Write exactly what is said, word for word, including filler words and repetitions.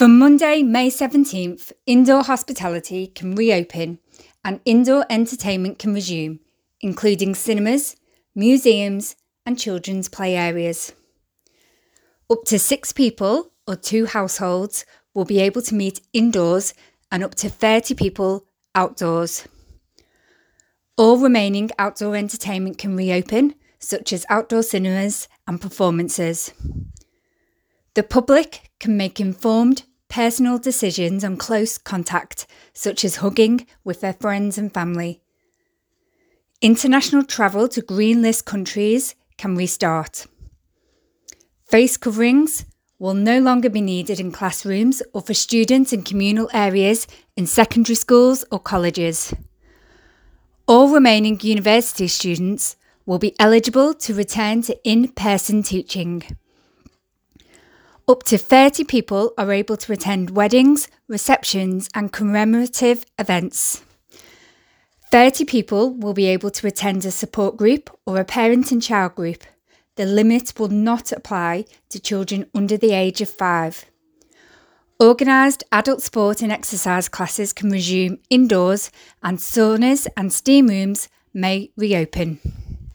From Monday, May seventeenth, indoor hospitality can reopen and indoor entertainment can resume, including cinemas, museums, and children's play areas. Up to six people or two households will be able to meet indoors and up to thirty people outdoors. All remaining outdoor entertainment can reopen, such as outdoor cinemas and performances. The public can make informed, personal decisions on close contact, such as hugging with their friends and family. International travel to green list countries can restart. Face coverings will no longer be needed in classrooms or for students in communal areas in secondary schools or colleges. All remaining university students will be eligible to return to in-person teaching. Up to thirty people are able to attend weddings, receptions, and commemorative events. thirty people will be able to attend a support group or a parent and child group. The limit will not apply to children under the age of five. Organised adult sport and exercise classes can resume indoors and saunas and steam rooms may reopen.